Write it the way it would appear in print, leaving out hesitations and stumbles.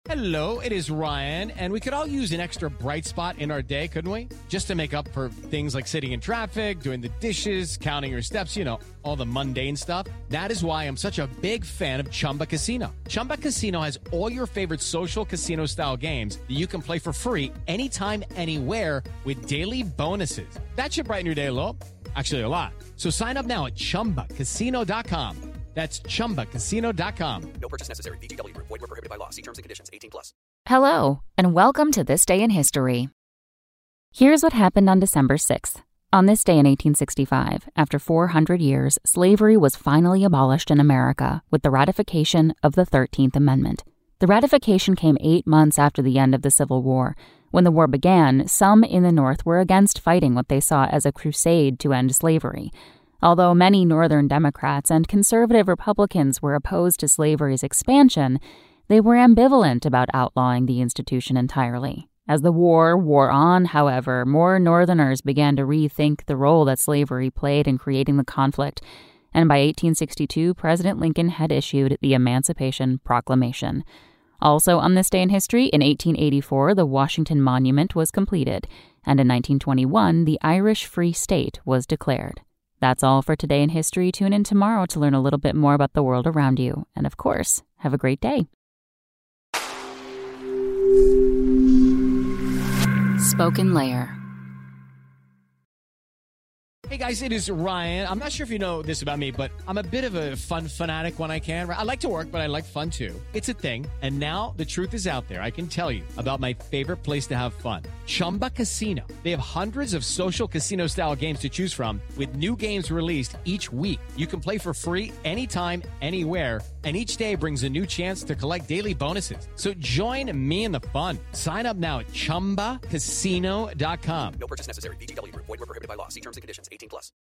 Hello, it is Ryan, and we could all use an extra bright spot in our day, couldn't we? Just to make up for things like sitting in traffic, doing the dishes, counting your steps, all the mundane stuff. That is why I'm such a big fan of Chumba Casino. Chumba Casino has all your favorite social casino-style games that you can play for free anytime, anywhere with daily bonuses. That should brighten your day a little. Actually, a lot. So sign up now at ChumbaCasino.com. That's ChumbaCasino.com. No purchase necessary. VGW Group. Void where prohibited by law. See terms and conditions. 18+. Hello, and welcome to This Day in History. Here's what happened on December 6th. On this day in 1865, after 400 years, slavery was finally abolished in America with the ratification of the 13th Amendment. The ratification came 8 months after the end of the Civil War. When the war began, some in the North were against fighting what they saw as a crusade to end slavery. Although many Northern Democrats and conservative Republicans were opposed to slavery's expansion, they were ambivalent about outlawing the institution entirely. As the war wore on, however, more Northerners began to rethink the role that slavery played in creating the conflict, and by 1862, President Lincoln had issued the Emancipation Proclamation. Also on this day in history, in 1884, the Washington Monument was completed, and in 1921, the Irish Free State was declared. That's all for today in history. Tune in tomorrow to learn a little bit more about the world around you. And of course, have a great day. Spoken Layer. Hey guys, it is Ryan. I'm not sure if you know this about me, but I'm a bit of a fun fanatic when I can. I like to work, but I like fun too. It's a thing. And now the truth is out there. I can tell you about my favorite place to have fun. Chumba Casino. They have hundreds of social casino style games to choose from with new games released each week. You can play for free anytime, anywhere. And each day brings a new chance to collect daily bonuses. So join me in the fun. Sign up now at ChumbaCasino.com. No purchase necessary. VGW Group. Void where prohibited by law. See terms and conditions. 18+.